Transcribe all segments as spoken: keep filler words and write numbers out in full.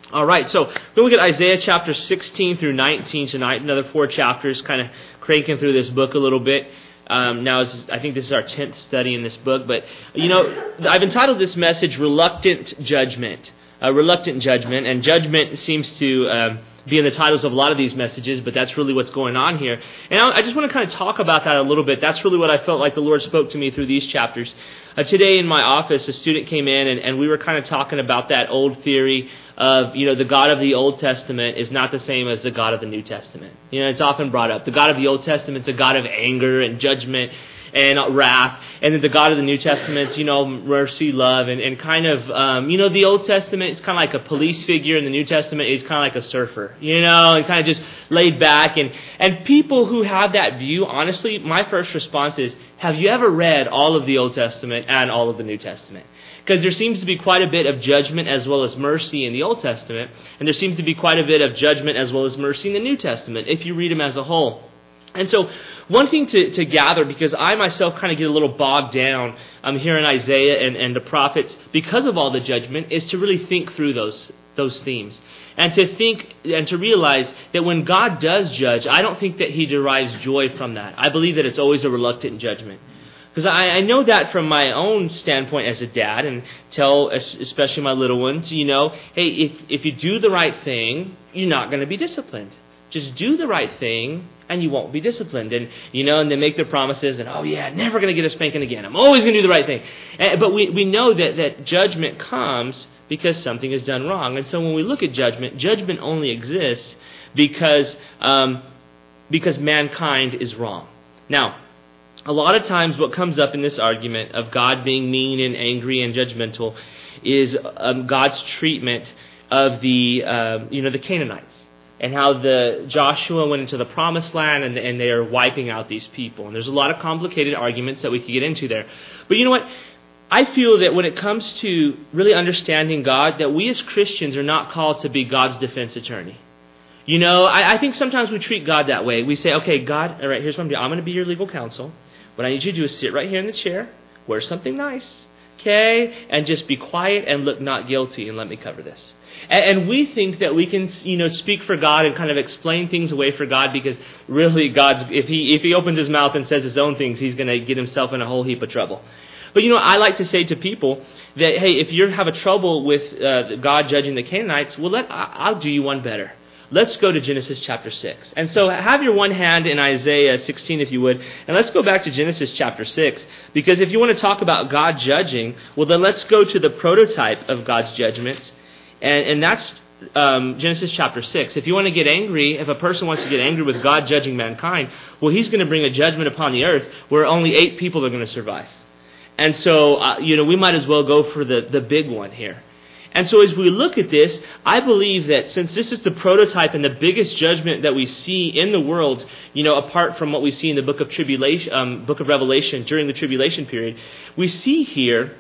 All right, so we'll look at Isaiah chapter sixteen through nineteen tonight. Another four chapters, kind of cranking through this book a little bit. Um, now, I think this is our tenth study in this book. But, you know, I've entitled this message, Reluctant Judgment. Uh, reluctant Judgment. And judgment seems to um, be in the titles of a lot of these messages, but that's really what's going on here. And I, I just want to kind of talk about that a little bit. That's really what I felt like the Lord spoke to me through these chapters. Uh, today in my office, a student came in, and, and we were kind of talking about that old theory of, you know, the God of the Old Testament is not the same as the God of the New Testament. You know, it's often brought up. The God of the Old Testament is a God of anger and judgment and wrath. And then the God of the New Testament is, you know, mercy, love, and, and kind of, um, you know, the Old Testament is kind of like a police figure, and the New Testament is kind of like a surfer, you know, and kind of just laid back. And, and people who have that view, honestly, my first response is, have you ever read all of the Old Testament and all of the New Testament? Because there seems to be quite a bit of judgment as well as mercy in the Old Testament, and there seems to be quite a bit of judgment as well as mercy in the New Testament, if you read them as a whole. And so one thing to, to gather, because I myself kind of get a little bogged down um, here in Isaiah and, and the prophets, because of all the judgment, is to really think through those those themes. And to think and to realize that when God does judge, I don't think that he derives joy from that. I believe that it's always a reluctant judgment. Because I, I know that from my own standpoint as a dad, and tell especially my little ones, you know, hey, if, if you do the right thing, you're not going to be disciplined. Just do the right thing, and you won't be disciplined. And, you know, and they make their promises, and, oh, yeah, never going to get a spanking again. I'm always going to do the right thing. And, but we, we know that, that judgment comes because something is done wrong. And so when we look at judgment, judgment only exists because um, because mankind is wrong. Now, a lot of times what comes up in this argument of God being mean and angry and judgmental is um, God's treatment of the, uh, you know, the Canaanites, and how the Joshua went into the promised land and, and they are wiping out these people. And there's a lot of complicated arguments that we could get into there. But you know what? I feel that when it comes to really understanding God, that we as Christians are not called to be God's defense attorney. You know, I, I think sometimes we treat God that way. We say, okay, God, all right, here's what I'm doing. I'm going to be your legal counsel. What I need you to do is sit right here in the chair, wear something nice, okay, and just be quiet and look not guilty, and let me cover this. And, and we think that we can, you know, speak for God and kind of explain things away for God, because really God's, if he if he opens his mouth and says his own things, he's going to get himself in a whole heap of trouble. But, you know, I like to say to people that, hey, if you have a trouble with uh, God judging the Canaanites, well, let I'll do you one better. Let's go to Genesis chapter six. And so have your one hand in Isaiah sixteen, if you would, and let's go back to Genesis chapter six, because if you want to talk about God judging, well, then let's go to the prototype of God's judgment, and, and that's um, Genesis chapter six. If you want to get angry, if a person wants to get angry with God judging mankind, well, he's going to bring a judgment upon the earth where only eight people are going to survive. And so, uh, you know, we might as well go for the, the big one here. And so as we look at this, I believe that since this is the prototype and the biggest judgment that we see in the world, you know, apart from what we see in the book of tribulation, um, book of Revelation during the tribulation period, we see here,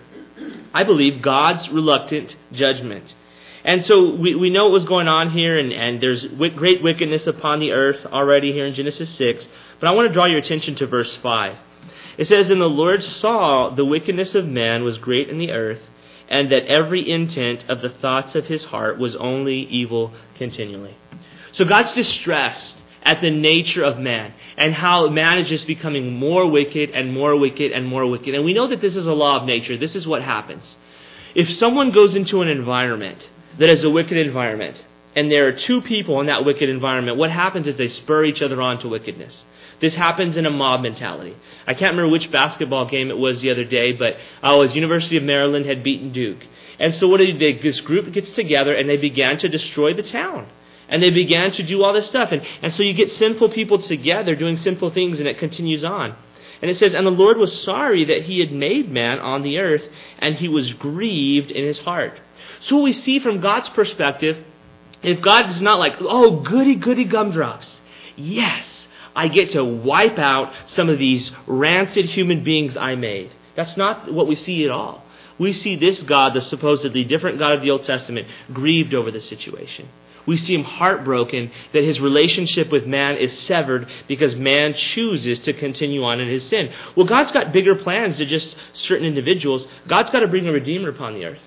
I believe, God's reluctant judgment. And so we, we know what was going on here, and, and there's great wickedness upon the earth already here in Genesis six. But I want to draw your attention to verse five. It says, "And the Lord saw the wickedness of man was great in the earth, and that every intent of the thoughts of his heart was only evil continually." So God's distressed at the nature of man and how man is just becoming more wicked and more wicked and more wicked. And we know that this is a law of nature. This is what happens. If someone goes into an environment that is a wicked environment, and there are two people in that wicked environment, what happens is they spur each other on to wickedness. This happens in a mob mentality. I can't remember which basketball game it was the other day, but oh, it was University of Maryland had beaten Duke. And so what did they, this group gets together and they began to destroy the town. And they began to do all this stuff. And, and so you get sinful people together doing sinful things, and it continues on. And it says, "And the Lord was sorry that he had made man on the earth, and he was grieved in his heart." So what we see from God's perspective, if God is not like, oh, goody, goody gumdrops, yes, I get to wipe out some of these rancid human beings I made. That's not what we see at all. We see this God, the supposedly different God of the Old Testament, grieved over the situation. We see him heartbroken that his relationship with man is severed because man chooses to continue on in his sin. Well, God's got bigger plans than just certain individuals. God's got to bring a Redeemer upon the earth.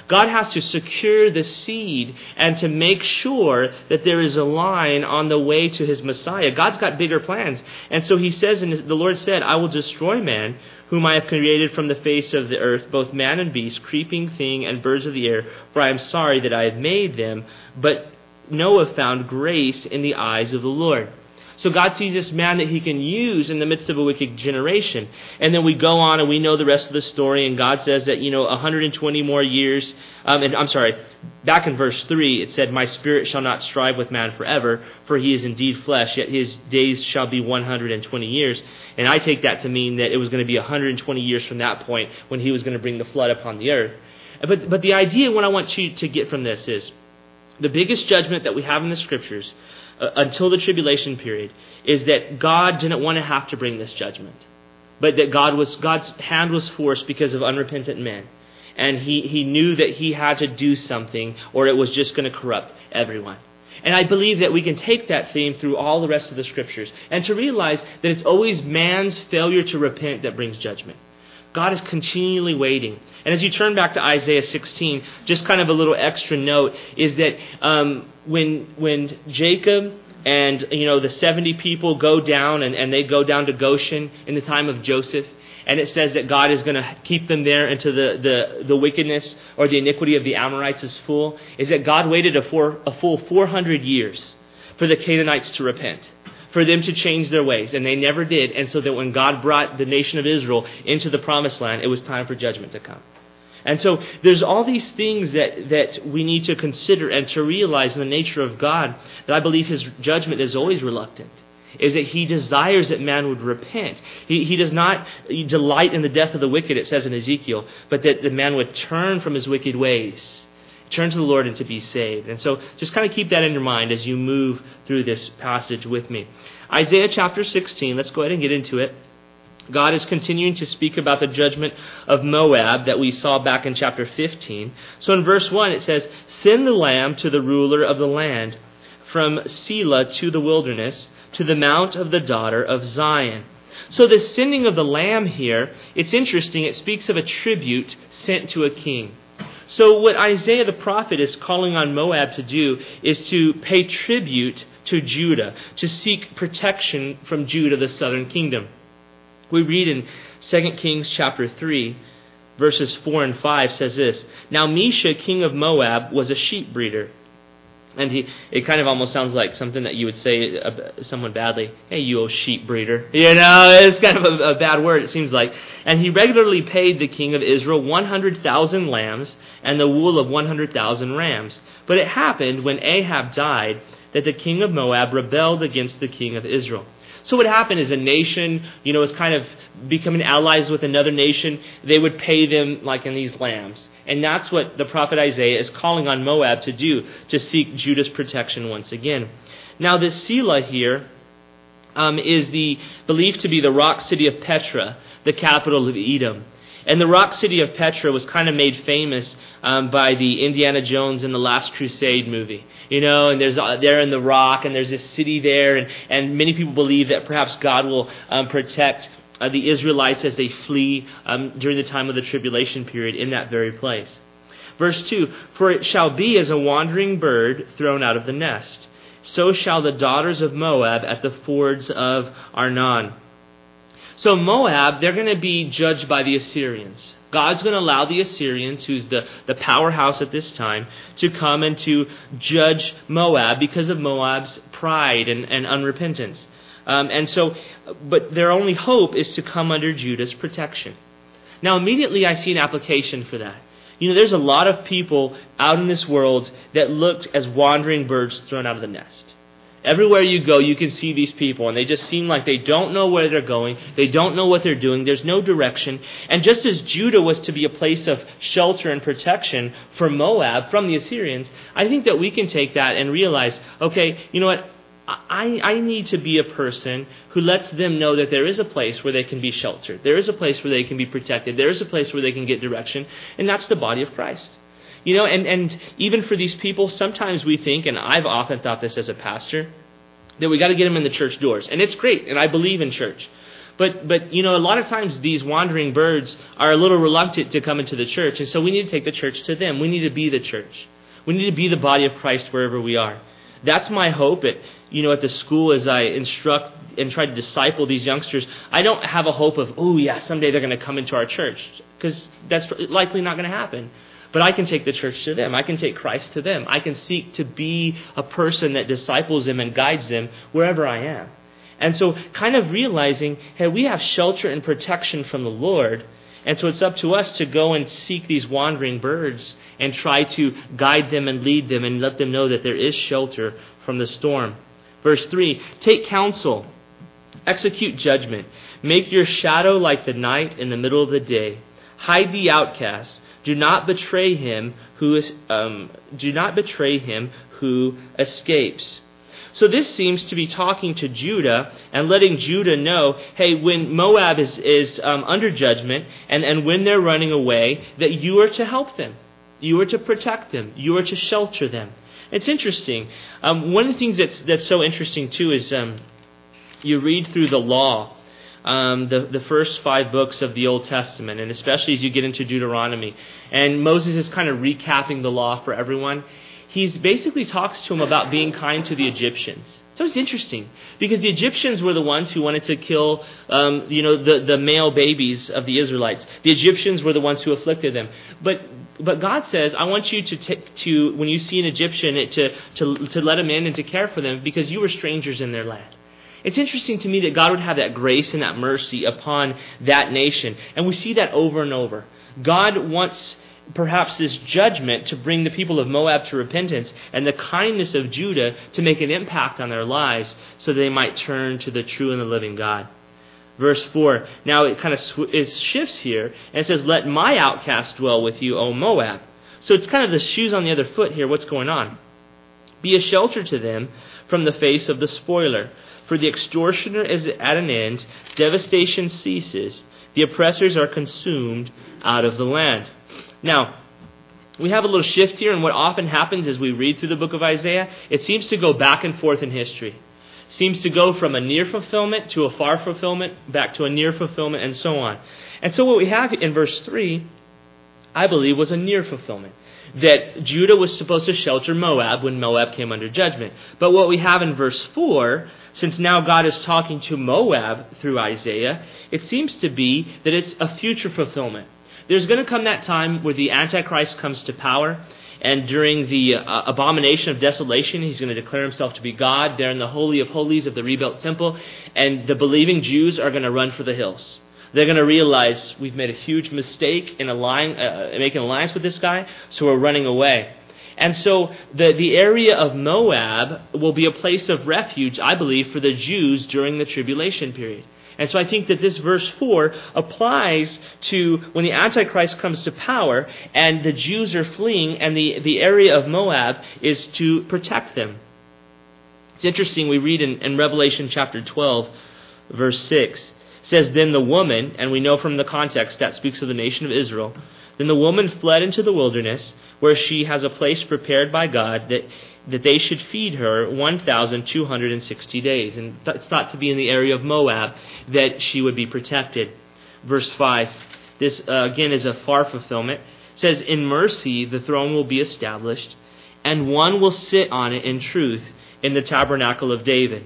God has to secure the seed and to make sure that there is a line on the way to his Messiah. God's got bigger plans. And so he says, and the Lord said, I will destroy man, whom I have created from the face of the earth, both man and beast, creeping thing, and birds of the air, for I am sorry that I have made them. But Noah found grace in the eyes of the Lord. So God sees this man that he can use in the midst of a wicked generation. And then we go on and we know the rest of the story. And God says that, you know, one hundred twenty more years. Um, and I'm sorry, back in verse three, it said, my spirit shall not strive with man forever, for he is indeed flesh, yet his days shall be one hundred twenty years. And I take that to mean that it was going to be one hundred twenty years from that point when he was going to bring the flood upon the earth. But, but the idea, what I want you to get from this is, the biggest judgment that we have in the scriptures uh, until the tribulation period is that God didn't want to have to bring this judgment, but that God was God's hand was forced because of unrepentant men, and he, he knew that he had to do something or it was just going to corrupt everyone. And I believe that we can take that theme through all the rest of the scriptures and to realize that it's always man's failure to repent that brings judgment. God is continually waiting. And as you turn back to Isaiah sixteen, just kind of a little extra note is that um, when when Jacob and you know the seventy people go down and, and they go down to Goshen in the time of Joseph, and it says that God is going to keep them there until the, the, the wickedness or the iniquity of the Amorites is full, is that God waited a, four, a full four hundred years for the Canaanites to repent, for them to change their ways, and they never did. And so that when God brought the nation of Israel into the promised land, it was time for judgment to come. And so there's all these things that, that we need to consider and to realize in the nature of God, that I believe his judgment is always reluctant, is that he desires that man would repent. He, he does not delight in the death of the wicked, it says in Ezekiel, but that the man would turn from his wicked ways, turn to the Lord and to be saved. And so just kind of keep that in your mind as you move through this passage with me. Isaiah chapter sixteen, let's go ahead and get into it. God is continuing to speak about the judgment of Moab that we saw back in chapter fifteen. So in verse one it says, send the lamb to the ruler of the land, from Selah to the wilderness, to the mount of the daughter of Zion. So the sending of the lamb here, it's interesting, it speaks of a tribute sent to a king. So what Isaiah the prophet is calling on Moab to do is to pay tribute to Judah, to seek protection from Judah, the southern kingdom. We read in Second Kings chapter three, verses four and five says this, now Mesha, king of Moab, was a sheep breeder. And he, it kind of almost sounds like something that you would say uh, someone badly, hey, you old sheep breeder. You know, it's kind of a, a bad word, it seems like. And he regularly paid the king of Israel one hundred thousand lambs and the wool of one hundred thousand rams. But it happened when Ahab died that the king of Moab rebelled against the king of Israel. So what happened is a nation, you know, is kind of becoming allies with another nation. They would pay them like in these lambs. And that's what the prophet Isaiah is calling on Moab to do, to seek Judah's protection once again. Now this Selah here um, is the believed to be the rock city of Petra, the capital of Edom. And the rock city of Petra was kind of made famous um, by the Indiana Jones and the Last Crusade movie. You know, and there's uh, they're in the rock, and there's this city there, and, and many people believe that perhaps God will um, protect uh, the Israelites as they flee um, during the time of the tribulation period in that very place. Verse two, for it shall be as a wandering bird thrown out of the nest, so shall the daughters of Moab at the fords of Arnon. So Moab, they're going to be judged by the Assyrians. God's going to allow the Assyrians, who's the, the powerhouse at this time, to come and to judge Moab because of Moab's pride and, and unrepentance. Um, and so, but their only hope is to come under Judah's protection. Now, immediately I see an application for that. You know, there's a lot of people out in this world that looked as wandering birds thrown out of the nest. Everywhere you go, you can see these people, and they just seem like they don't know where they're going. They don't know what they're doing. There's no direction. And just as Judah was to be a place of shelter and protection for Moab from the Assyrians, I think that we can take that and realize, okay, you know what? I, I need to be a person who lets them know that there is a place where they can be sheltered. There is a place where they can be protected. There is a place where they can get direction, and that's the body of Christ. You know, and, and even for these people, sometimes we think, and I've often thought this as a pastor, that we got to get them in the church doors. And it's great, and I believe in church. But, but you know, a lot of times these wandering birds are a little reluctant to come into the church, and so we need to take the church to them. We need to be the church. We need to be the body of Christ wherever we are. That's my hope at, you know, at the school as I instruct and try to disciple these youngsters. I don't have a hope of, oh yeah, someday they're going to come into our church, because that's likely not going to happen. But I can take the church to them. I can take Christ to them. I can seek to be a person that disciples them and guides them wherever I am. And so kind of realizing, hey, we have shelter and protection from the Lord. And so it's up to us to go and seek these wandering birds and try to guide them and lead them and let them know that there is shelter from the storm. Verse three, take counsel, execute judgment, make your shadow like the night in the middle of the day. Hide the outcast. Do not betray him who is, um, do not betray him who escapes. So this seems to be talking to Judah and letting Judah know, hey, when Moab is, is um, under judgment and, and when they're running away, that you are to help them. You are to protect them. You are to shelter them. It's interesting. Um, one of the things that's, that's so interesting, too, is um, you read through the law, um, the, the first five books of the Old Testament, and especially as you get into Deuteronomy. And Moses is kind of recapping the law for everyone. He basically talks to him about being kind to the Egyptians. So it's interesting because the Egyptians were the ones who wanted to kill, um, you know, the, the male babies of the Israelites. The Egyptians were the ones who afflicted them. But but God says, I want you to take to when you see an Egyptian, it, to to to let him in and to care for them because you were strangers in their land. It's interesting to me that God would have that grace and that mercy upon that nation, and we see that over and over. God wants perhaps this judgment to bring the people of Moab to repentance and the kindness of Judah to make an impact on their lives so they might turn to the true and the living God. Verse four, now it kind of sw- it shifts here and it says, let my outcast dwell with you, O Moab. So it's kind of the shoes on the other foot here. What's going on? Be a shelter to them from the face of the spoiler. For the extortioner is at an end, devastation ceases, the oppressors are consumed out of the land. Now, we have a little shift here, and what often happens as we read through the book of Isaiah, it seems to go back and forth in history. It seems to go from a near fulfillment to a far fulfillment, back to a near fulfillment, and so on. And so what we have in verse three, I believe, was a near fulfillment. That Judah was supposed to shelter Moab when Moab came under judgment. But what we have in verse four, since now God is talking to Moab through Isaiah, it seems to be that it's a future fulfillment. There's going to come that time where the Antichrist comes to power, and during the uh, abomination of desolation, he's going to declare himself to be God there in the Holy of Holies of the rebuilt temple, and the believing Jews are going to run for the hills. They're going to realize we've made a huge mistake in allying, uh, making an alliance with this guy, so we're running away. And so the, the area of Moab will be a place of refuge, I believe, for the Jews during the tribulation period. And so I think that this verse four applies to when the Antichrist comes to power and the Jews are fleeing and the, the area of Moab is to protect them. It's interesting, we read in, in Revelation chapter twelve, verse six, it says, then the woman, and we know from the context that speaks of the nation of Israel, then the woman fled into the wilderness where she has a place prepared by God that that they should feed her one thousand two hundred sixty days. And it's thought to be in the area of Moab that she would be protected. Verse five, this uh, again is a far fulfillment. It says, in mercy the throne will be established, and one will sit on it in truth in the tabernacle of David,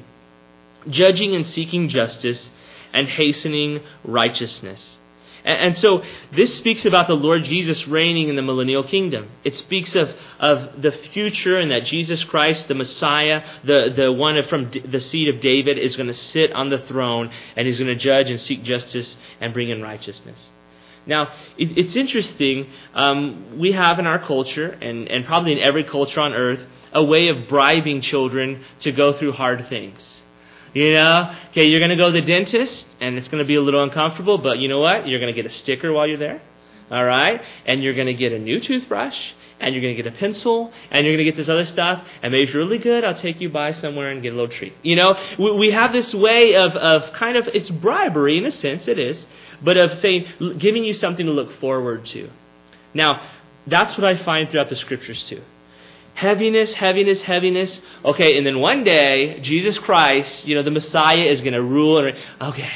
judging and seeking justice and hastening righteousness. And so this speaks about the Lord Jesus reigning in the millennial kingdom. It speaks of, of the future and that Jesus Christ, the Messiah, the, the one from the seed of David, is going to sit on the throne and he's going to judge and seek justice and bring in righteousness. Now, it, it's interesting. Um, we have in our culture, and, and probably in every culture on earth, a way of bribing children to go through hard things. You know, okay, you're going to go to the dentist, and it's going to be a little uncomfortable, but you know what? You're going to get a sticker while you're there, all right? And you're going to get a new toothbrush, and you're going to get a pencil, and you're going to get this other stuff, and maybe if you're really good, I'll take you by somewhere and get a little treat. You know, we, we have this way of, of kind of, it's bribery in a sense, it is, but of saying, giving you something to look forward to. Now, that's what I find throughout the Scriptures too. Heaviness, heaviness, heaviness. Okay, and then one day, Jesus Christ, you know, the Messiah is going to rule. And okay,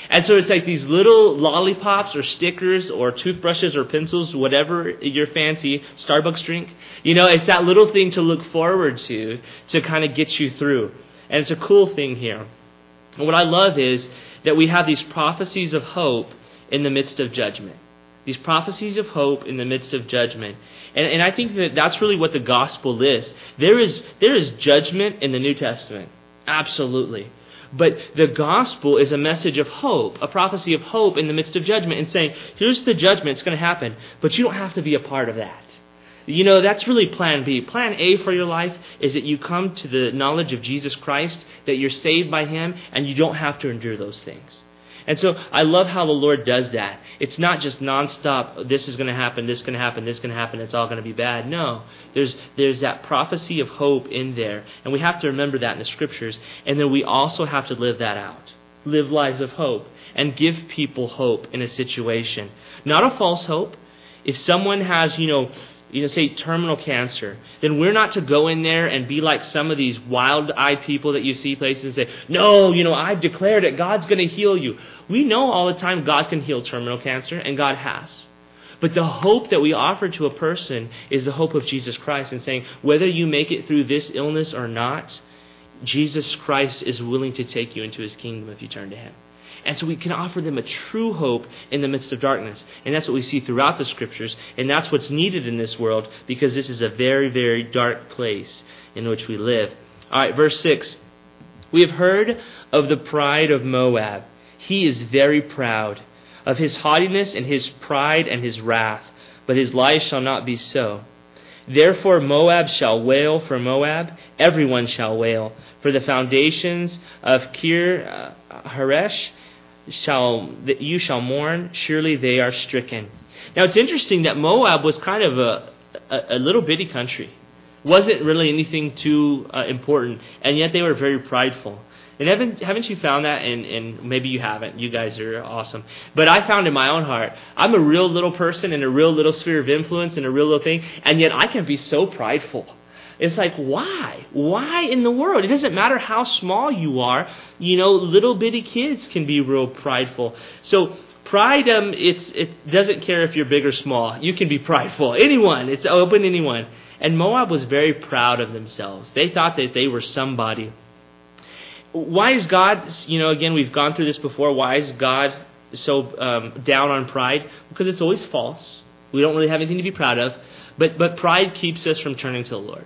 And so it's like these little lollipops or stickers or toothbrushes or pencils, whatever your fancy Starbucks drink. You know, it's that little thing to look forward to, to kind of get you through. And it's a cool thing here. And what I love is that we have these prophecies of hope in the midst of judgment. These prophecies of hope in the midst of judgment. And, and I think that that's really what the gospel is. There is, there is judgment in the New Testament. Absolutely. But the gospel is a message of hope, a prophecy of hope in the midst of judgment, and saying, here's the judgment, it's going to happen, but you don't have to be a part of that. You know, that's really plan B. Plan A for your life is that you come to the knowledge of Jesus Christ, that you're saved by Him, and you don't have to endure those things. And so I love how the Lord does that. It's not just nonstop, this is going to happen, this is going to happen, this is going to happen, it's all going to be bad. No, there's there's that prophecy of hope in there. And we have to remember that in the Scriptures. And then we also have to live that out. Live lives of hope and give people hope in a situation. Not a false hope. If someone has, you know, you know, say terminal cancer, then we're not to go in there and be like some of these wild-eyed people that you see places and say, no, you know, I've declared it, God's going to heal you. We know all the time God can heal terminal cancer, and God has. But the hope that we offer to a person is the hope of Jesus Christ, and saying, whether you make it through this illness or not, Jesus Christ is willing to take you into His kingdom if you turn to Him. And so we can offer them a true hope in the midst of darkness. And that's what we see throughout the Scriptures. And that's what's needed in this world, because this is a very, very dark place in which we live. All right, verse six. We have heard of the pride of Moab. He is very proud, of his haughtiness and his pride and his wrath. But his life shall not be so. Therefore Moab shall wail for Moab. Everyone shall wail. For the foundations of Kir uh, Haresh shall that you shall mourn, surely they are stricken. Now it's interesting that Moab was kind of a, a, a little bitty country. Wasn't really anything too uh, important, and yet they were very prideful. And haven't haven't you found that? And, and maybe you haven't. You guys are awesome. But I found in my own heart, I'm a real little person in a real little sphere of influence and a real little thing, and yet I can be so prideful. It's like, why? Why in the world? It doesn't matter how small you are. You know, little bitty kids can be real prideful. So pride, um, it's it doesn't care if you're big or small. You can be prideful. Anyone. It's open to anyone. And Moab was very proud of themselves. They thought that they were somebody. Why is God, you know, again, we've gone through this before. Why is God so um, down on pride? Because it's always false. We don't really have anything to be proud of. But but pride keeps us from turning to the Lord.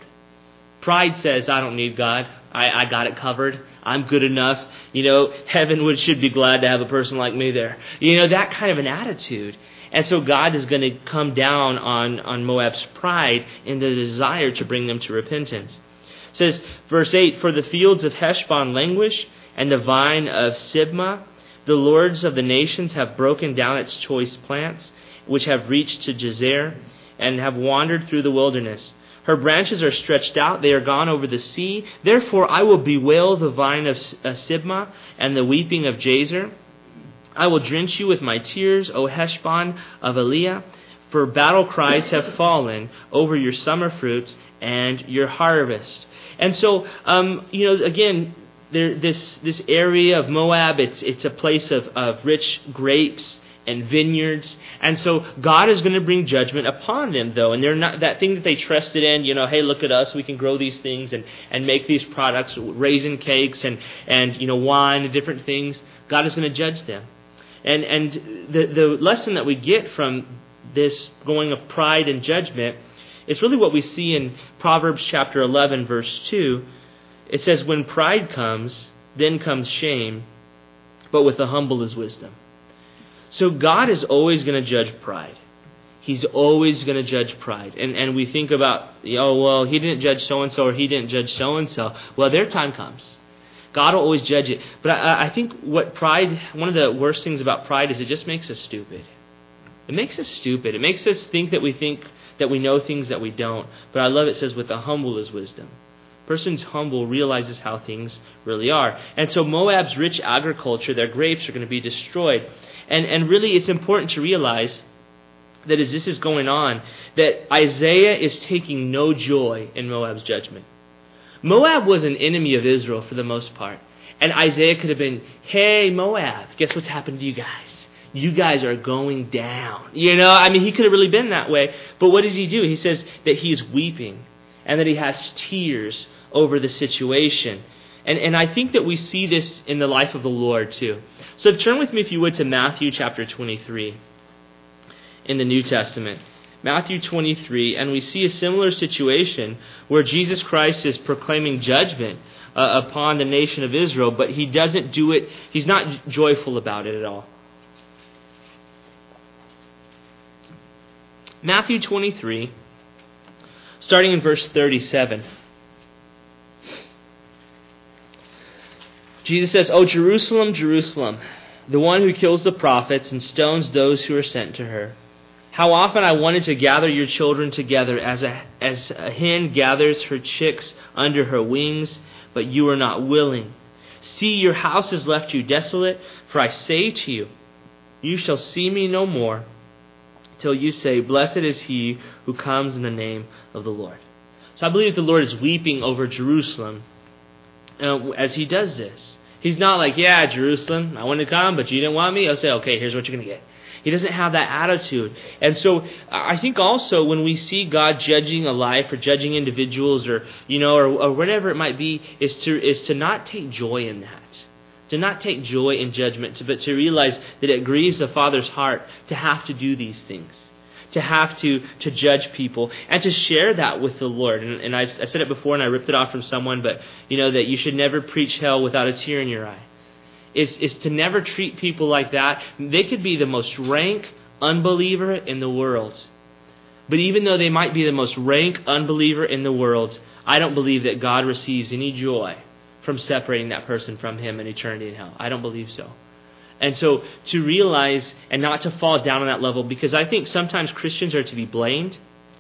Pride says, I don't need God. I, I got it covered. I'm good enough. You know, heaven would should be glad to have a person like me there. You know, that kind of an attitude. And so God is going to come down on, on Moab's pride in the desire to bring them to repentance. It says, verse eight, for the fields of Heshbon languish, and the vine of Sibmah, the lords of the nations have broken down its choice plants, which have reached to Jazer, and have wandered through the wilderness. Her branches are stretched out, they are gone over the sea. Therefore I will bewail the vine of Sibmah and the weeping of Jazer. I will drench you with my tears, O Heshbon of Eliah, for battle cries have fallen over your summer fruits and your harvest. And so, um, you know, again, there, this this area of Moab, it's it's a place of, of rich grapes and vineyards. And so God is going to bring judgment upon them, though. And they're not that thing that they trusted in, you know, hey, look at us, we can grow these things and, and make these products, raisin cakes and, and, you know, wine and different things. God is going to judge them. And and the, the lesson that we get from this going of pride and judgment is really what we see in Proverbs chapter eleven, verse two. It says, when pride comes, then comes shame, but with the humble is wisdom. So God is always going to judge pride. He's always going to judge pride. And and we think about, oh, well, he didn't judge so-and-so or he didn't judge so-and-so. Well, their time comes. God will always judge it. But I, I think what pride, one of the worst things about pride is it just makes us stupid. It makes us stupid. It makes us think that we think that we know things that we don't. But I love it says, with the humble is wisdom. Person's humble realizes how things really are. And so Moab's rich agriculture, their grapes are going to be destroyed. And and really it's important to realize that as this is going on, that Isaiah is taking no joy in Moab's judgment. Moab was an enemy of Israel for the most part. And Isaiah could have been, hey, Moab, guess what's happened to you guys? You guys are going down. You know, I mean, he could have really been that way. But what does he do? He says that he's weeping and that he has tears over the situation. And and I think that we see this in the life of the Lord too. So turn with me, if you would, to Matthew chapter twenty-three in the New Testament. Matthew twenty-three, and we see a similar situation where Jesus Christ is proclaiming judgment uh, upon the nation of Israel, but he doesn't do it, he's not joyful about it at all. Matthew twenty-three, starting in verse thirty-seven. Jesus says, O Jerusalem, Jerusalem, the one who kills the prophets and stones those who are sent to her. How often I wanted to gather your children together as a, as a hen gathers her chicks under her wings, but you are not willing. See, your house has left you desolate, for I say to you, you shall see me no more, till you say, blessed is he who comes in the name of the Lord. So I believe the Lord is weeping over Jerusalem uh, as he does this. He's not like, yeah, Jerusalem, I want to come, but you didn't want me. I'll say, okay, here's what you're going to get. He doesn't have that attitude. And so I think also when we see God judging a life or judging individuals or, you know, or, or whatever it might be, is to is to not take joy in that. To not take joy in judgment, but to realize that it grieves the Father's heart to have to do these things. To have to, to judge people and to share that with the Lord. And, and I've, I said it before and I ripped it off from someone, but you know that you should never preach hell without a tear in your eye. Is, is to never treat people like that. They could be the most rank unbeliever in the world. But even though they might be the most rank unbeliever in the world, I don't believe that God receives any joy from separating that person from him in eternity in hell. I don't believe so. And so to realize and not to fall down on that level, because I think sometimes Christians are to be blamed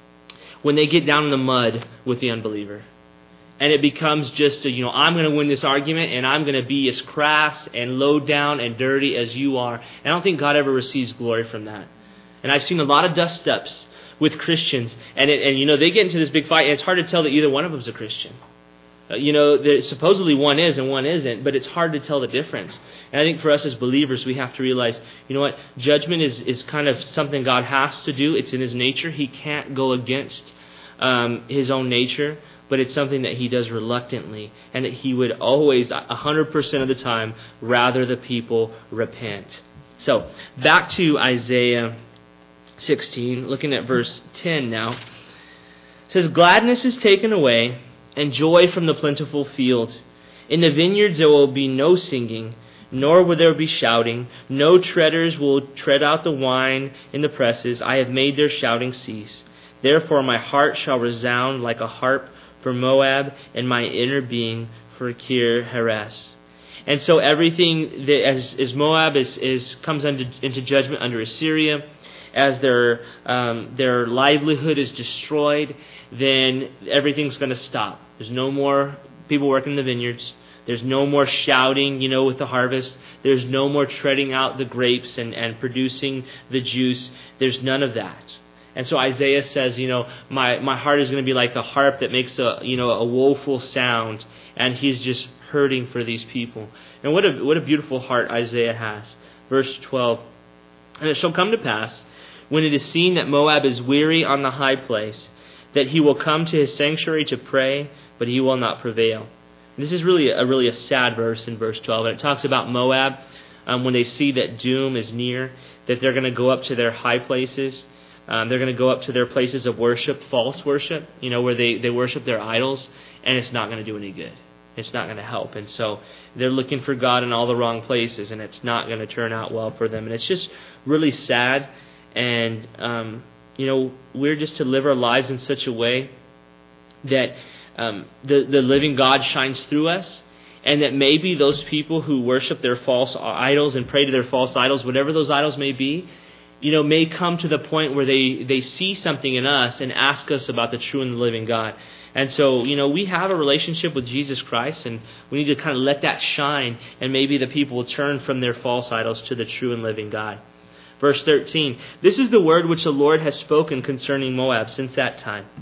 when they get down in the mud with the unbeliever. And it becomes just a, you know, I'm going to win this argument and I'm going to be as crass and low down and dirty as you are. And I don't think God ever receives glory from that. And I've seen a lot of dust ups with Christians. And, it, and you know, they get into this big fight and it's hard to tell that either one of them is a Christian. Uh, you know, supposedly one is and one isn't, but it's hard to tell the difference. And I think for us as believers, we have to realize, you know what, judgment is, is kind of something God has to do. It's in his nature. He can't go against um, his own nature, but it's something that he does reluctantly, and that he would always, one hundred percent of the time, rather the people repent. So, back to Isaiah sixteen, looking at verse ten now. It says, gladness is taken away, and joy from the plentiful field. In the vineyards there will be no singing, nor will there be shouting. No treaders will tread out the wine in the presses. I have made their shouting cease. Therefore my heart shall resound like a harp for Moab, and my inner being for Kir Heres. And so everything that as, as Moab is, is comes under, into judgment under Assyria, as their um, their livelihood is destroyed, then everything's going to stop. There's no more people working in the vineyards. There's no more shouting, you know, with the harvest. There's no more treading out the grapes and, and producing the juice. There's none of that. And so Isaiah says, you know, my, my heart is going to be like a harp that makes a, you know, a woeful sound. And he's just hurting for these people. And what a, what a beautiful heart Isaiah has. Verse twelve. And it shall come to pass, when it is seen that Moab is weary on the high place, that he will come to his sanctuary to pray, but he will not prevail. This is really a really a sad verse in verse twelve. And it talks about Moab, um, when they see that doom is near, that they're going to go up to their high places. Um, they're going to go up to their places of worship, false worship, you know, where they, they worship their idols, and it's not going to do any good. It's not going to help. And so they're looking for God in all the wrong places, and it's not going to turn out well for them. And it's just really sad. And, um, you know, we're just to live our lives in such a way that um, the, the living God shines through us, and that maybe those people who worship their false idols and pray to their false idols, whatever those idols may be, you know, may come to the point where they, they see something in us and ask us about the true and the living God. And so, you know, we have a relationship with Jesus Christ, and we need to kind of let that shine, and maybe the people will turn from their false idols to the true and living God. Verse thirteen, this is the word which the Lord has spoken concerning Moab since that time.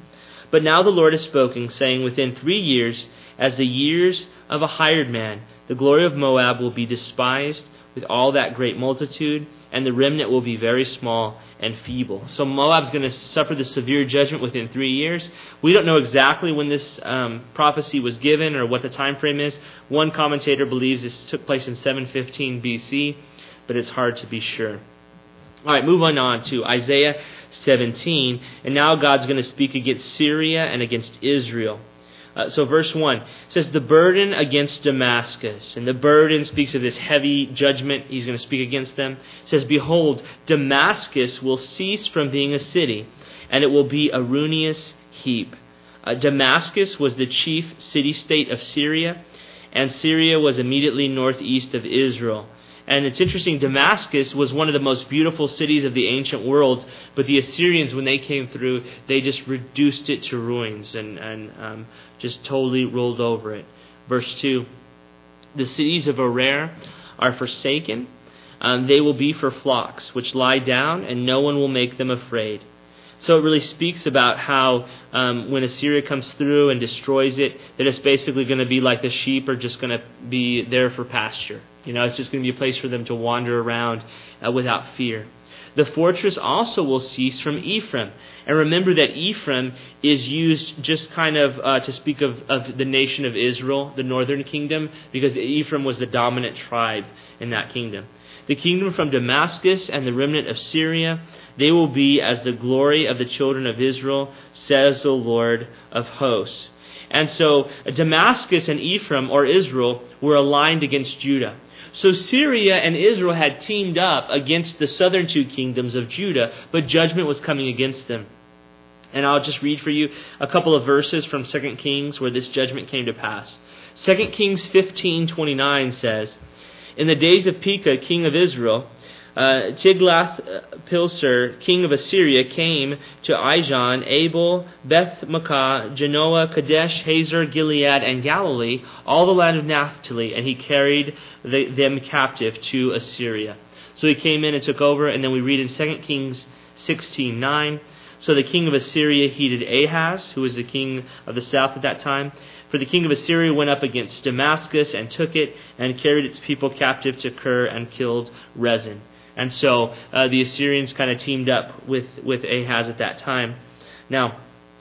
But now the Lord has spoken, saying, within three years, as the years of a hired man, the glory of Moab will be despised with all that great multitude, and the remnant will be very small and feeble. So Moab's going to suffer the severe judgment within three years. We don't know exactly when this um, prophecy was given or what the time frame is. One commentator believes this took place in seven fifteen B C, but it's hard to be sure. All right, moving on to Isaiah seventeen, and now God's going to speak against Syria and against Israel. Uh, so verse one says, the burden against Damascus. And the burden speaks of this heavy judgment. He's going to speak against them. It says, behold, Damascus will cease from being a city, and it will be a ruinous heap. Uh, Damascus was the chief city-state of Syria, and Syria was immediately northeast of Israel. And it's interesting, Damascus was one of the most beautiful cities of the ancient world, but the Assyrians, when they came through, they just reduced it to ruins and, and um, just totally rolled over it. Verse two, the cities of Arar are forsaken. Um, they will be for flocks, which lie down, and no one will make them afraid. So it really speaks about how um, when Assyria comes through and destroys it, that it's basically going to be like the sheep are just going to be there for pasture. You know, it's just going to be a place for them to wander around uh, without fear. The fortress also will cease from Ephraim. And remember that Ephraim is used just kind of uh, to speak of, of the nation of Israel, the northern kingdom, because Ephraim was the dominant tribe in that kingdom. The kingdom from Damascus and the remnant of Syria, they will be as the glory of the children of Israel, says the Lord of hosts. And so Damascus and Ephraim, or Israel, were aligned against Judah. So Syria and Israel had teamed up against the southern two kingdoms of Judah, but judgment was coming against them. And I'll just read for you a couple of verses from Second Kings where this judgment came to pass. Second Kings fifteen twenty-nine says, in the days of Pekah, king of Israel, uh, Tiglath-Pileser, king of Assyria, came to Ijon, Abel, Beth-Makkah, Genoa, Kadesh, Hazor, Gilead, and Galilee, all the land of Naphtali, and he carried the, them captive to Assyria. So he came in and took over, and then we read in Second Kings sixteen nine, so the king of Assyria heeded Ahaz, who was the king of the south at that time. For the king of Assyria went up against Damascus and took it and carried its people captive to Kir and killed Rezin. And so uh, the Assyrians kind of teamed up with, with Ahaz at that time. Now,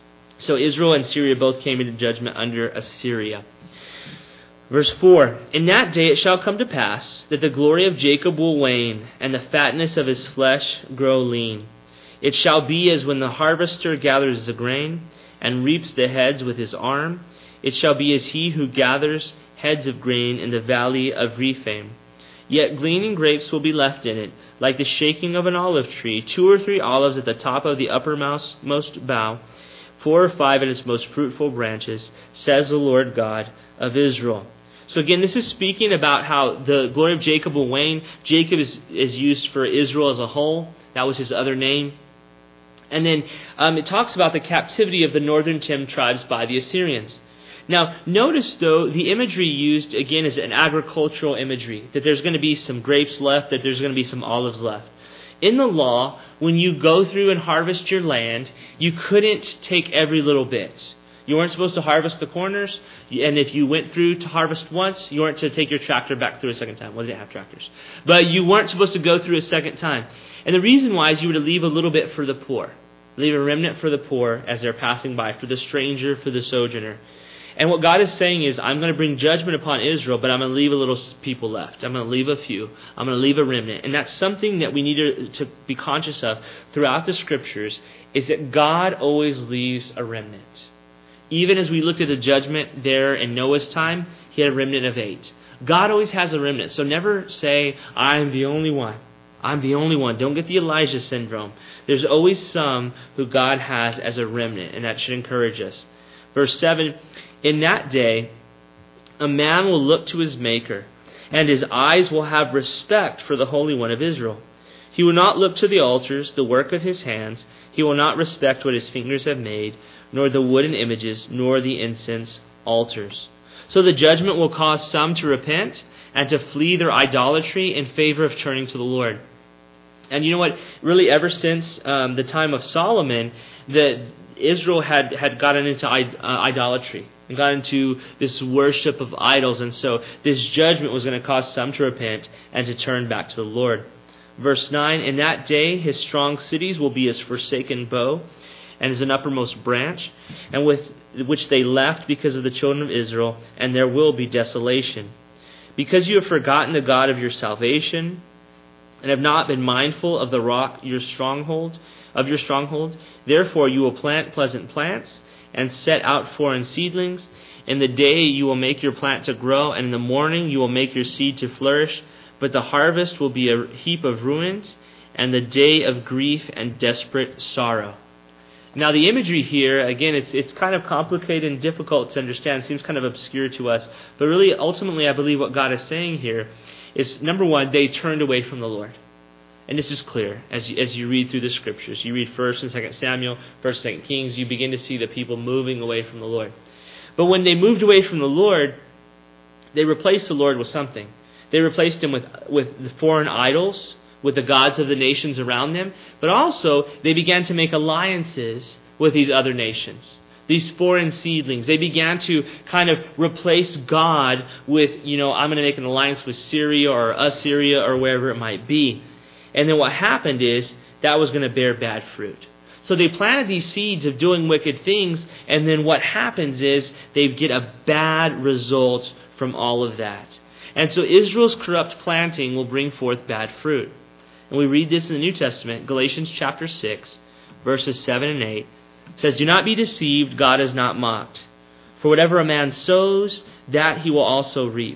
so Israel and Syria both came into judgment under Assyria. Verse four, in that day it shall come to pass that the glory of Jacob will wane, and the fatness of his flesh grow lean. It shall be as when the harvester gathers the grain and reaps the heads with his arm. It shall be as he who gathers heads of grain in the valley of Rephaim. Yet gleaning grapes will be left in it, like the shaking of an olive tree, two or three olives at the top of the uppermost bough, four or five at its most fruitful branches, says the Lord God of Israel. So again, this is speaking about how the glory of Jacob will wane. Jacob is, is used for Israel as a whole. That was his other name. And then um, it talks about the captivity of the northern ten tribes by the Assyrians. Now, notice, though, the imagery used, again, is an agricultural imagery, that there's going to be some grapes left, that there's going to be some olives left. In the law, when you go through and harvest your land, you couldn't take every little bit. You weren't supposed to harvest the corners, and if you went through to harvest once, you weren't to take your tractor back through a second time. Well, they didn't have tractors. But you weren't supposed to go through a second time. And the reason why is you were to leave a little bit for the poor. Leave a remnant for the poor as they're passing by, for the stranger, for the sojourner. And what God is saying is, I'm going to bring judgment upon Israel, but I'm going to leave a little people left. I'm going to leave a few. I'm going to leave a remnant. And that's something that we need to, to be conscious of throughout the Scriptures, is that God always leaves a remnant. Even as we looked at the judgment there in Noah's time, he had a remnant of eight. God always has a remnant. So never say, I'm the only one. I'm the only one. Don't get the Elijah syndrome. There's always some who God has as a remnant, and that should encourage us. Verse seven, in that day, a man will look to his Maker, and his eyes will have respect for the Holy One of Israel. He will not look to the altars, the work of his hands. He will not respect what his fingers have made, nor the wooden images, nor the incense altars. So the judgment will cause some to repent and to flee their idolatry in favor of turning to the Lord. And you know what? Really, ever since um, the time of Solomon, the Israel had, had gotten into uh, idolatry and got into this worship of idols. And so this judgment was going to cause some to repent and to turn back to the Lord. Verse nine, in that day his strong cities will be as forsaken bow and as an uppermost branch, and with which they left because of the children of Israel, and there will be desolation. Because you have forgotten the God of your salvation, and have not been mindful of the rock your stronghold, of your stronghold, therefore you will plant pleasant plants, and set out foreign seedlings. In the day you will make your plant to grow, and in the morning you will make your seed to flourish. But the harvest will be a heap of ruins, and the day of grief and desperate sorrow. Now the imagery here, again, it's it's kind of complicated and difficult to understand. It seems kind of obscure to us. But really, ultimately, I believe what God is saying here is, number one, they turned away from the Lord. And this is clear as you, as you read through the Scriptures. You read First and Second Samuel, First and Second Kings, you begin to see the people moving away from the Lord. But when they moved away from the Lord, they replaced the Lord with something. They replaced him with, with the foreign idols, with the gods of the nations around them, but also they began to make alliances with these other nations, these foreign seedlings. They began to kind of replace God with, you know, I'm going to make an alliance with Syria or Assyria or wherever it might be. And then what happened is that was going to bear bad fruit. So they planted these seeds of doing wicked things, and then what happens is they get a bad result from all of that. And so Israel's corrupt planting will bring forth bad fruit. And we read this in the New Testament, Galatians chapter six, verses seven and eight. It says, do not be deceived, God is not mocked. For whatever a man sows, that he will also reap.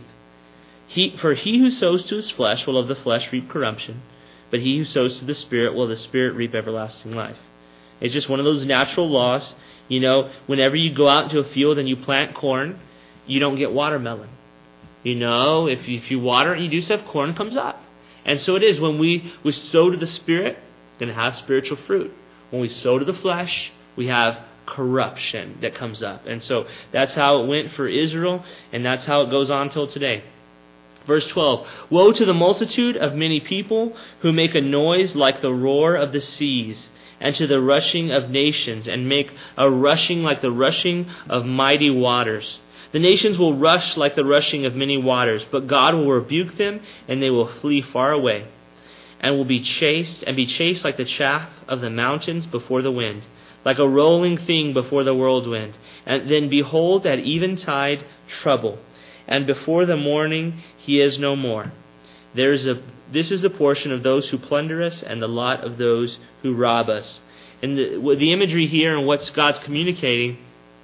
He, for he who sows to his flesh will of the flesh reap corruption, but he who sows to the Spirit will of the Spirit reap everlasting life. It's just one of those natural laws. You know, whenever you go out into a field and you plant corn, you don't get watermelon. You know, if you, if you water it and you do stuff, corn comes up. And so it is when we, we sow to the Spirit, we're going to have spiritual fruit. When we sow to the flesh, we have corruption that comes up. And so that's how it went for Israel, and that's how it goes on till today. Verse twelve, woe to the multitude of many people who make a noise like the roar of the seas, and to the rushing of nations, and make a rushing like the rushing of mighty waters. The nations will rush like the rushing of many waters, but God will rebuke them, and they will flee far away, and will be chased, and be chased like the chaff of the mountains before the wind, like a rolling thing before the whirlwind. And then behold, at eventide trouble, and before the morning he is no more. There is a this is the portion of those who plunder us, and the lot of those who rob us. And the, the imagery here and what God's communicating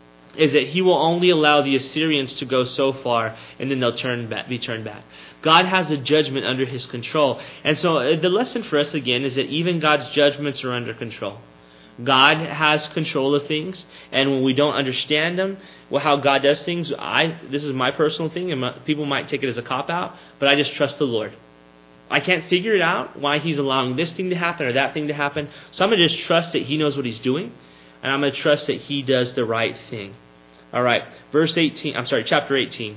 is that he will only allow the Assyrians to go so far, and then they'll turn back, be turned back. God has a judgment under his control. And so the lesson for us again is that even God's judgments are under control. God has control of things, and when we don't understand them, well, how God does things, I this is my personal thing, and my, people might take it as a cop-out, but I just trust the Lord. I can't figure it out why he's allowing this thing to happen or that thing to happen, so I'm going to just trust that he knows what he's doing, and I'm going to trust that he does the right thing. All right, verse eighteen, I'm sorry, chapter eighteen.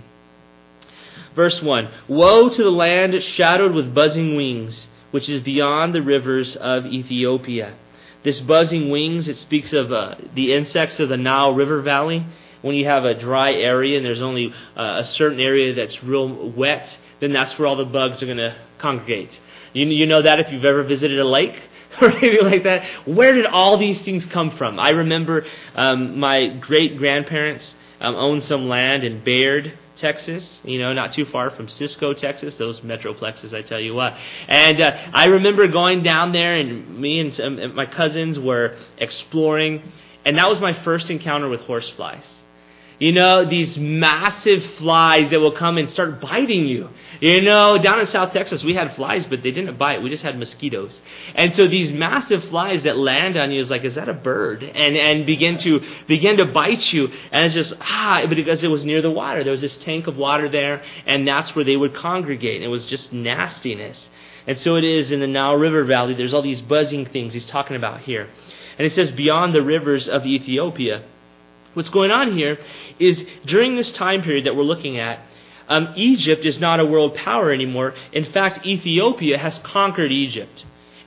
Verse one, woe to the land shadowed with buzzing wings, which is beyond the rivers of Ethiopia. This buzzing wings, it speaks of uh, the insects of the Nile River Valley. When you have a dry area and there's only uh, a certain area that's real wet, then that's where all the bugs are going to congregate. You, you know that if you've ever visited a lake or anything like that. Where did all these things come from? I remember um, my great-grandparents um, owned some land in Baird, Texas, you know, not too far from Cisco, Texas, those metroplexes, I tell you what. And uh, I remember going down there, and me and some, my cousins were exploring, and that was my first encounter with horseflies. You know, these massive flies that will come and start biting you. You know, down in South Texas, we had flies, but they didn't bite. We just had mosquitoes. And so these massive flies that land on you is like, is that a bird? And and begin to begin to bite you. And it's just, ah, but because it was near the water. There was this tank of water there, and that's where they would congregate. And it was just nastiness. And so it is in the Nile River Valley. There's all these buzzing things he's talking about here. And it says, beyond the rivers of Ethiopia. What's going on here is during this time period that we're looking at, um, Egypt is not a world power anymore. In fact, Ethiopia has conquered Egypt.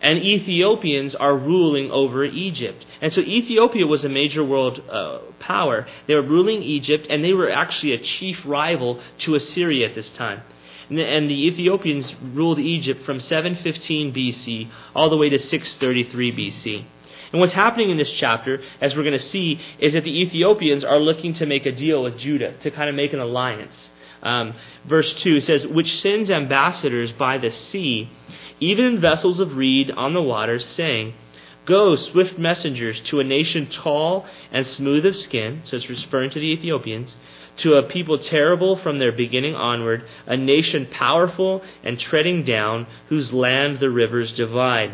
and Ethiopians are ruling over Egypt. And so Ethiopia was a major world uh, power. They were ruling Egypt, and they were actually a chief rival to Assyria at this time. And the, and the Ethiopians ruled Egypt from seven fifteen B C all the way to six thirty-three B C. And what's happening in this chapter, as we're going to see, is that the Ethiopians are looking to make a deal with Judah, to kind of make an alliance. Um, verse two says, which sends ambassadors by the sea, even in vessels of reed on the waters, saying, go, swift messengers, to a nation tall and smooth of skin, so it's referring to the Ethiopians, to a people terrible from their beginning onward, a nation powerful and treading down, whose land the rivers divide.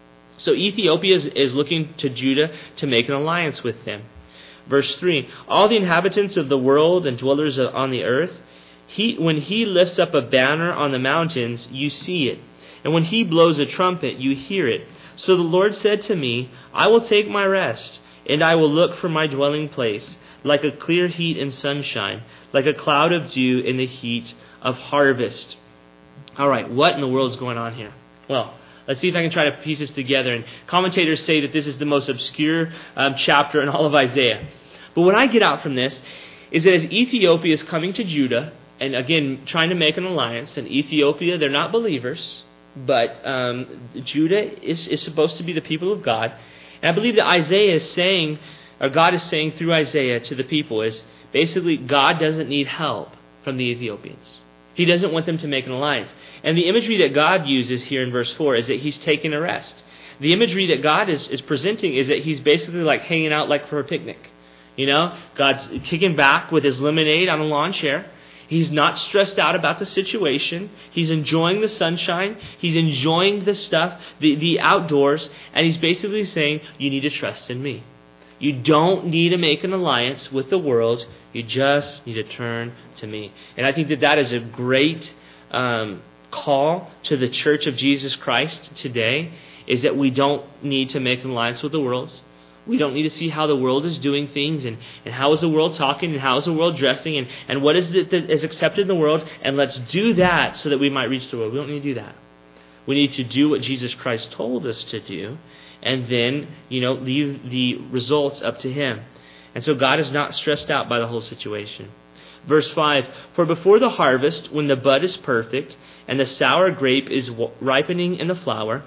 So Ethiopia is, is looking to Judah to make an alliance with them. Verse three, all the inhabitants of the world and dwellers on the earth, he, when he lifts up a banner on the mountains, you see it. And when he blows a trumpet, you hear it. So the Lord said to me, I will take my rest, and I will look for my dwelling place, like a clear heat in sunshine, like a cloud of dew in the heat of harvest. All right, what in the world is going on here? Well, let's see if I can try to piece this together. And commentators say that this is the most obscure um, chapter in all of Isaiah. But what I get out from this is that as Ethiopia is coming to Judah, and again, trying to make an alliance, and Ethiopia, they're not believers, but um, Judah is, is supposed to be the people of God. And I believe that Isaiah is saying, or God is saying through Isaiah to the people, is basically God doesn't need help from the Ethiopians. He doesn't want them to make an alliance. And the imagery that God uses here in verse four is that he's taking a rest. The imagery that God is, is presenting is that he's basically like hanging out like for a picnic. You know, God's kicking back with his lemonade on a lawn chair. He's not stressed out about the situation. He's enjoying the sunshine. He's enjoying the stuff, the, the outdoors. And he's basically saying, you need to trust in me. You don't need to make an alliance with the world. You just need to turn to me. And I think that that is a great um, call to the Church of Jesus Christ today, is that we don't need to make an alliance with the world. We don't need to see how the world is doing things, and, and how is the world talking, and how is the world dressing, and, and what is it that is accepted in the world, and let's do that so that we might reach the world. We don't need to do that. We need to do what Jesus Christ told us to do, and then, you know, leave the results up to him. And so God is not stressed out by the whole situation. Verse five, for before the harvest, when the bud is perfect, and the sour grape is ripening in the flower,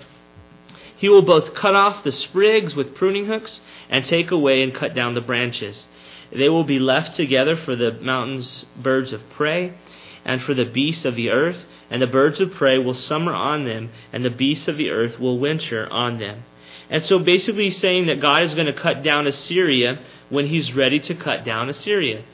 he will both cut off the sprigs with pruning hooks and take away and cut down the branches. They will be left together for the mountain's birds of prey and for the beasts of the earth, and the birds of prey will summer on them, and the beasts of the earth will winter on them. And so basically he's saying that God is going to cut down Assyria when he's ready to cut down Assyria.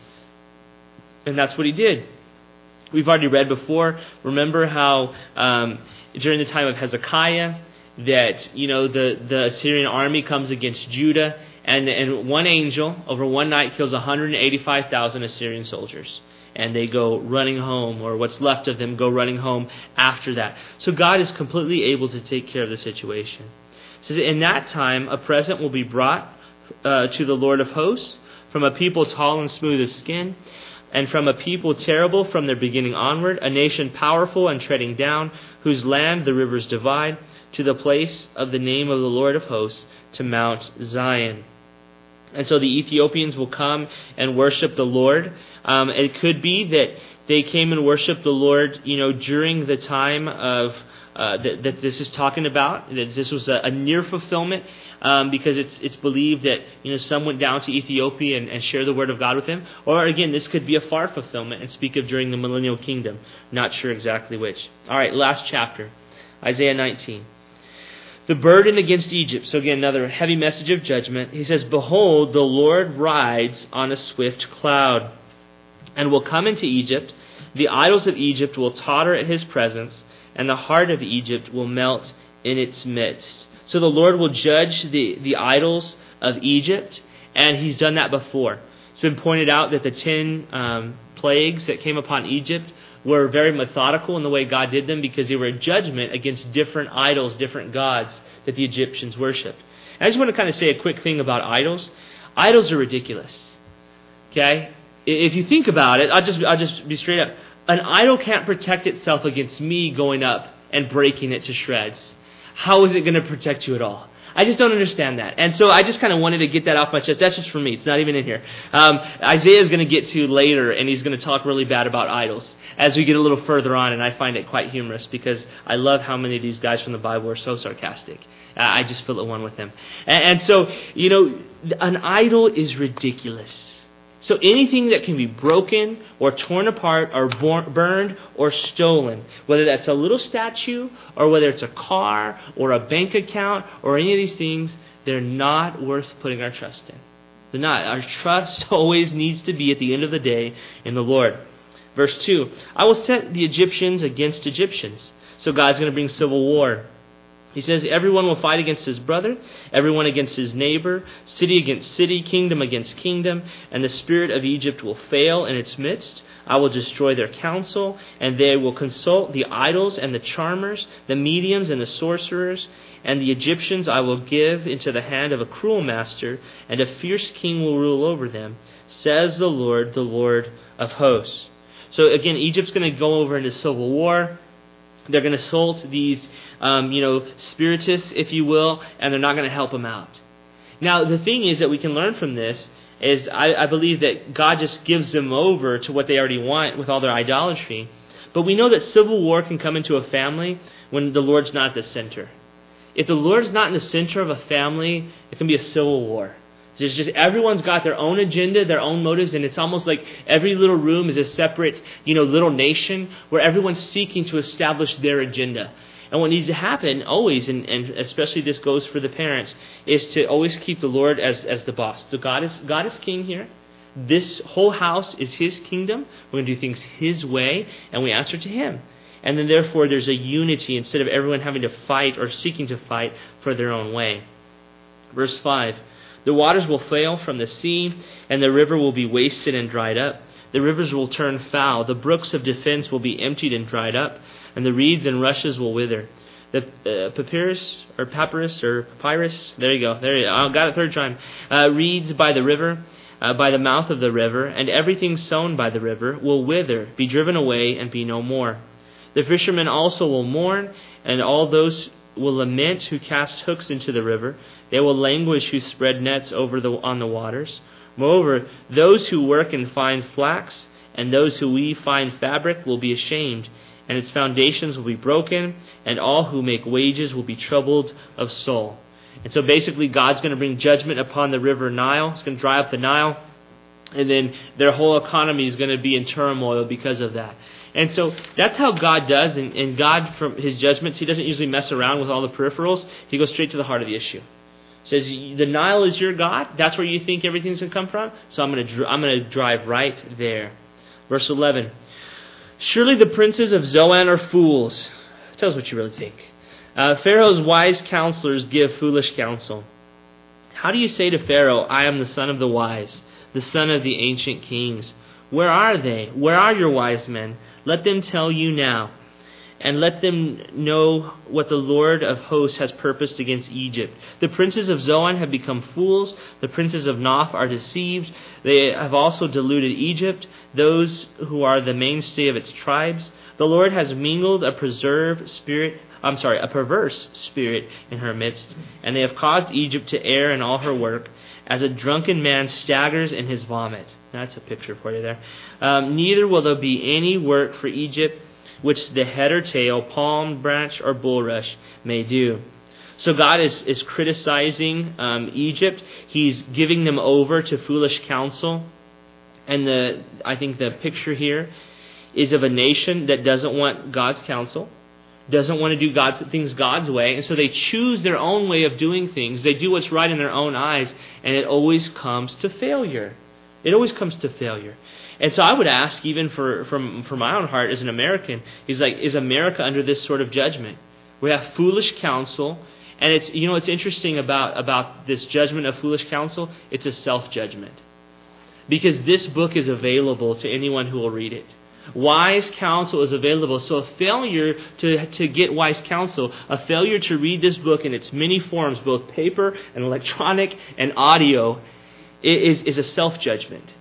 And that's what he did. We've already read before, remember how um, during the time of Hezekiah, that, you know, the, the Assyrian army comes against Judah, and, and one angel over one night kills one hundred eighty-five thousand Assyrian soldiers. And they go running home, or what's left of them go running home after that. So God is completely able to take care of the situation. It says, in that time, a present will be brought uh, to the Lord of hosts from a people tall and smooth of skin, and from a people terrible from their beginning onward, a nation powerful and treading down, whose land the rivers divide, to the place of the name of the Lord of hosts, to Mount Zion. And so the Ethiopians will come and worship the Lord. Um, it could be that they came and worshiped the Lord, you know, during the time of uh, that, that this is talking about. That this was a, a near fulfillment, um, because it's it's believed that, you know, some went down to Ethiopia and, and shared the word of God with him. Or again, this could be a far fulfillment and speak of during the millennial kingdom. Not sure exactly which. All right, last chapter, Isaiah nineteen. The burden against Egypt. So again, another heavy message of judgment. He says, behold, the Lord rides on a swift cloud, and will come into Egypt. The idols of Egypt will totter at his presence, and the heart of Egypt will melt in its midst. So the Lord will judge the, the idols of Egypt, and he's done that before. It's been pointed out that the ten um, plagues that came upon Egypt were very methodical in the way God did them, because they were a judgment against different idols, different gods that the Egyptians worshipped. And I just want to kind of say a quick thing about idols. Idols are ridiculous. Okay? If you think about it, I'll just I'll just be straight up. An idol can't protect itself against me going up and breaking it to shreds. how is it going to protect you at all? I just don't understand that. And so I just kind of wanted to get that off my chest. That's just for me. It's not even in here. Um, Isaiah is going to get to later, and he's going to talk really bad about idols as we get a little further on, and I find it quite humorous because I love how many of these guys from the Bible are so sarcastic. Uh, I just feel at one with them. And, and so, you know, an idol is ridiculous. So anything that can be broken or torn apart or burned or stolen, whether that's a little statue or whether it's a car or a bank account or any of these things, they're not worth putting our trust in. They're not. Our trust always needs to be at the end of the day in the Lord. Verse two, I will set the Egyptians against Egyptians. So God's going to bring civil war. He says, everyone will fight against his brother, everyone against his neighbor, city against city, kingdom against kingdom, and the spirit of Egypt will fail in its midst. I will destroy their counsel, and they will consult the idols and the charmers, the mediums and the sorcerers, and the Egyptians I will give into the hand of a cruel master, and a fierce king will rule over them, says the Lord, the Lord of hosts. So again, Egypt's going to go over into civil war. They're going to assault these, um, you know, spiritists, if you will, and they're not going to help them out. Now, the thing is that we can learn from this is I, I believe that God just gives them over to what they already want with all their idolatry. But we know that civil war can come into a family when the Lord's not at the center. If the Lord's not in the center of a family, it can be a civil war. It's just everyone's got their own agenda, their own motives, and it's almost like every little room is a separate, you know, little nation where everyone's seeking to establish their agenda. And what needs to happen always, and, and especially this goes for the parents, is to always keep the Lord as, as the boss. The God is God is king here. This whole house is His kingdom. We're going to do things His way, and we answer to Him. And then therefore there's a unity instead of everyone having to fight or seeking to fight for their own way. Verse five. The waters will fail from the sea, and the river will be wasted and dried up. The rivers will turn foul. The brooks of defense will be emptied and dried up, and the reeds and rushes will wither. The uh, papyrus or papyrus or papyrus, there you go, there you go. I got it third time. Uh, reeds by the river, uh, by the mouth of the river, and everything sown by the river will wither, be driven away, and be no more. The fishermen also will mourn, and all those will lament who cast hooks into the river. They will languish who spread nets over the on the waters. Moreover, those who work and find flax, and those who weave fine fabric will be ashamed, and its foundations will be broken, and all who make wages will be troubled of soul. And so basically God's going to bring judgment upon the river Nile. It's going to dry up the Nile, and then their whole economy is going to be in turmoil because of that. And so that's how God does, and, and God, from His judgments, He doesn't usually mess around with all the peripherals. He goes straight to the heart of the issue. Says, the Nile is your God? That's where you think everything's going to come from? So I'm going to I'm going to drive right there. Verse eleven. Surely the princes of Zoan are fools. Tell us what you really think. Uh, Pharaoh's wise counselors give foolish counsel. How do you say to Pharaoh, I am the son of the wise, the son of the ancient kings? Where are they? Where are your wise men? Let them tell you now. And let them know what the Lord of hosts has purposed against Egypt. The princes of Zoan have become fools. The princes of Noph are deceived. They have also deluded Egypt, those who are the mainstay of its tribes. The Lord has mingled a preserved spirit, I'm sorry, a perverse spirit in her midst, and they have caused Egypt to err in all her work, as a drunken man staggers in his vomit. That's a picture for you there. Um, neither will there be any work for Egypt which the head or tail, palm branch or bulrush may do. So God is, is criticizing um, Egypt. He's giving them over to foolish counsel. And the I think the picture here is of a nation that doesn't want God's counsel, doesn't want to do God's things God's way, and so they choose their own way of doing things. They do what's right in their own eyes, and it always comes to failure. It always comes to failure. And so I would ask, even for from, from my own heart as an American, he's like, is America under this sort of judgment? We have foolish counsel, and it's you know what's interesting about, about this judgment of foolish counsel? It's a self-judgment. Because this book is available to anyone who will read it. Wise counsel is available. So a failure to, to get wise counsel, a failure to read this book in its many forms, both paper and electronic and audio, is, is a self-judgment.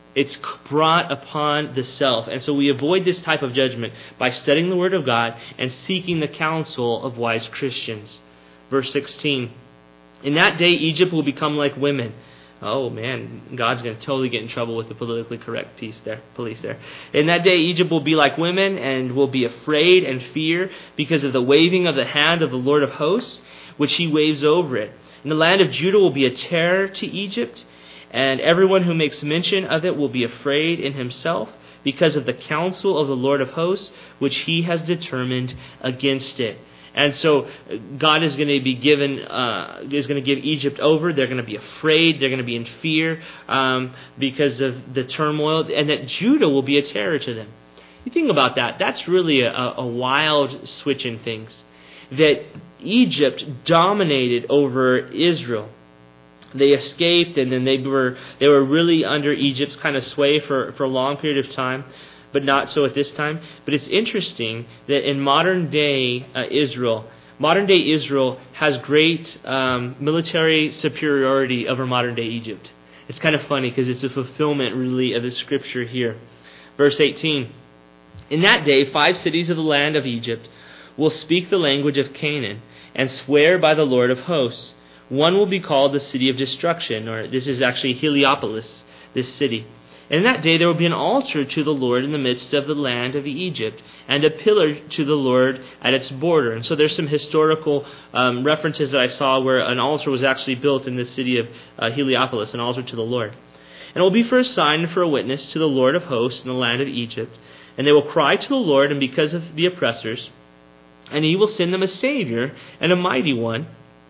It's brought upon the self. And so we avoid this type of judgment by studying the Word of God and seeking the counsel of wise Christians. Verse sixteen, in that day Egypt will become like women. Oh man, God's going to totally get in trouble with the politically correct piece there, police there. In that day Egypt will be like women and will be afraid and fear because of the waving of the hand of the Lord of hosts, which he waves over it. And the land of Judah will be a terror to Egypt, and everyone who makes mention of it will be afraid in himself because of the counsel of the Lord of hosts, which he has determined against it. And so God is going to be given, uh, is going to give Egypt over. They're going to be afraid. They're going to be in fear um, because of the turmoil, and that Judah will be a terror to them. You think about that. That's really a, a wild switch in things. That Egypt dominated over Israel. They escaped, and then they were they were really under Egypt's kind of sway for, for a long period of time, but not so at this time. But it's interesting that in modern day uh, Israel, modern day Israel has great um, military superiority over modern day Egypt. It's kind of funny because it's a fulfillment really of the scripture here. Verse eighteen, in that day five cities of the land of Egypt will speak the language of Canaan and swear by the Lord of hosts. One will be called the city of destruction, or this is actually Heliopolis, this city. And in that day there will be an altar to the Lord in the midst of the land of Egypt, and a pillar to the Lord at its border. And so there's some historical um, references that I saw where an altar was actually built in the city of uh, Heliopolis, an altar to the Lord. And it will be for a sign and for a witness to the Lord of hosts in the land of Egypt. And they will cry to the Lord, and because of the oppressors, and he will send them a Savior and a mighty one,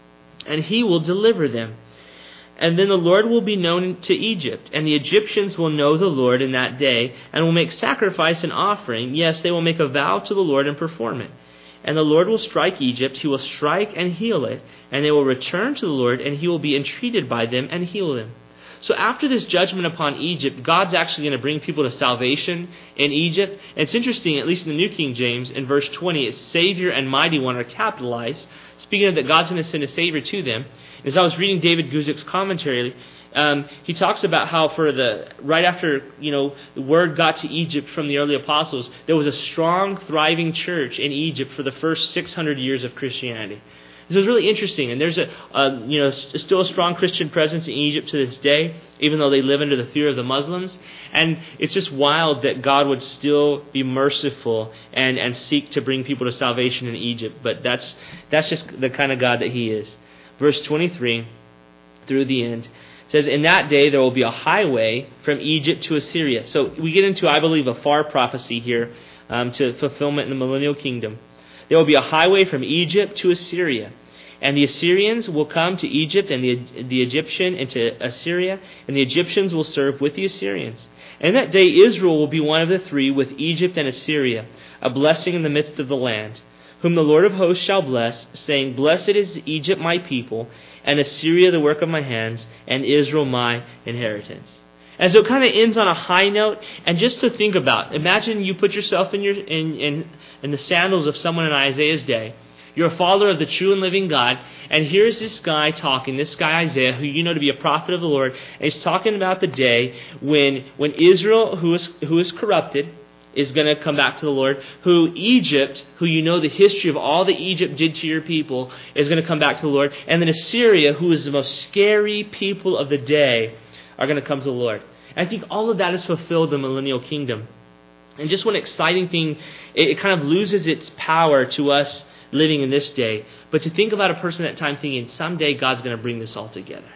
and he will deliver them. And then the Lord will be known to Egypt, and the Egyptians will know the Lord in that day, and will make sacrifice and offering. Yes, they will make a vow to the Lord and perform it. And the Lord will strike Egypt, he will strike and heal it, and they will return to the Lord, and he will be entreated by them and heal them. So after this judgment upon Egypt, God's actually going to bring people to salvation in Egypt. And it's interesting, at least in the New King James, in verse twenty, it's Savior and Mighty One are capitalized, speaking of that God's going to send a Savior to them. As I was reading David Guzik's commentary, um, he talks about how for the right after you know the word got to Egypt from the early apostles, there was a strong, thriving church in Egypt for the first six hundred years of Christianity. So it's really interesting, and there's a, a you know still a strong Christian presence in Egypt to this day, even though they live under the fear of the Muslims. And it's just wild that God would still be merciful and, and seek to bring people to salvation in Egypt. But that's that's just the kind of God that He is. Verse twenty-three through the end says, in that day there will be a highway from Egypt to Assyria. So we get into, I believe, a far prophecy here um, to fulfillment in the millennial kingdom. There will be a highway from Egypt to Assyria. And the Assyrians will come to Egypt, and the, the Egyptian into Assyria, and the Egyptians will serve with the Assyrians. And that day Israel will be one of the three with Egypt and Assyria, a blessing in the midst of the land, whom the Lord of hosts shall bless, saying, blessed is Egypt my people, and Assyria the work of my hands, and Israel my inheritance. And so it kind of ends on a high note. And just to think about, imagine you put yourself in your in, in, in the sandals of someone in Isaiah's day. You're a follower of the true and living God, and here's this guy talking, this guy Isaiah, who you know to be a prophet of the Lord, and he's talking about the day when when Israel, who is who is corrupted, is going to come back to the Lord, who Egypt, who you know the history of all that Egypt did to your people, is going to come back to the Lord, and then Assyria, who is the most scary people of the day, are going to come to the Lord. And I think all of that is fulfilled in the millennial kingdom. And just one exciting thing, it, it kind of loses its power to us living in this day. But to think about a person at that time thinking, someday God's going to bring this all together.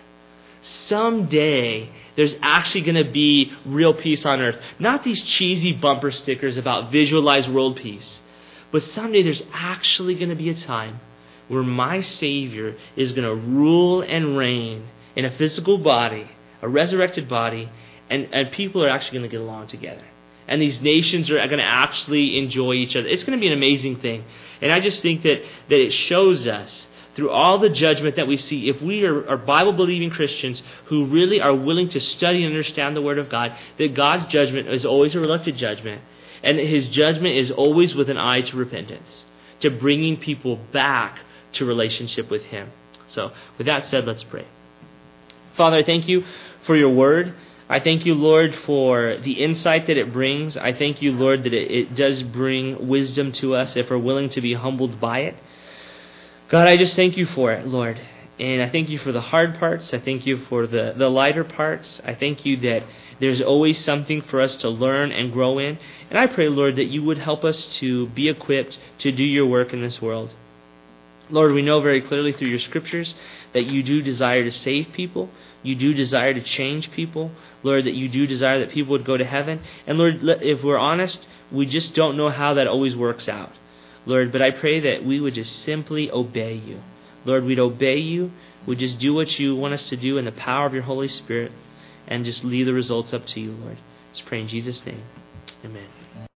Someday there's actually going to be real peace on earth. Not these cheesy bumper stickers about visualized world peace. But someday there's actually going to be a time where my Savior is going to rule and reign in a physical body, a resurrected body, and, and people are actually going to get along together. And these nations are going to actually enjoy each other. It's going to be an amazing thing. And I just think that, that it shows us through all the judgment that we see, if we are, are Bible-believing Christians who really are willing to study and understand the Word of God, that God's judgment is always a reluctant judgment. And that His judgment is always with an eye to repentance, to bringing people back to relationship with Him. So with that said, let's pray. Father, I thank you for your Word. I thank you, Lord, for the insight that it brings. I thank you, Lord, that it, it does bring wisdom to us if we're willing to be humbled by it. God, I just thank you for it, Lord. And I thank you for the hard parts. I thank you for the, the lighter parts. I thank you that there's always something for us to learn and grow in. And I pray, Lord, that you would help us to be equipped to do your work in this world. Lord, we know very clearly through your scriptures that you do desire to save people. You do desire to change people. Lord, that you do desire that people would go to heaven. And Lord, if we're honest, we just don't know how that always works out. Lord, but I pray that we would just simply obey you. Lord, we'd obey you. We'd just do what you want us to do in the power of your Holy Spirit and just leave the results up to you, Lord. Just pray in Jesus' name. Amen.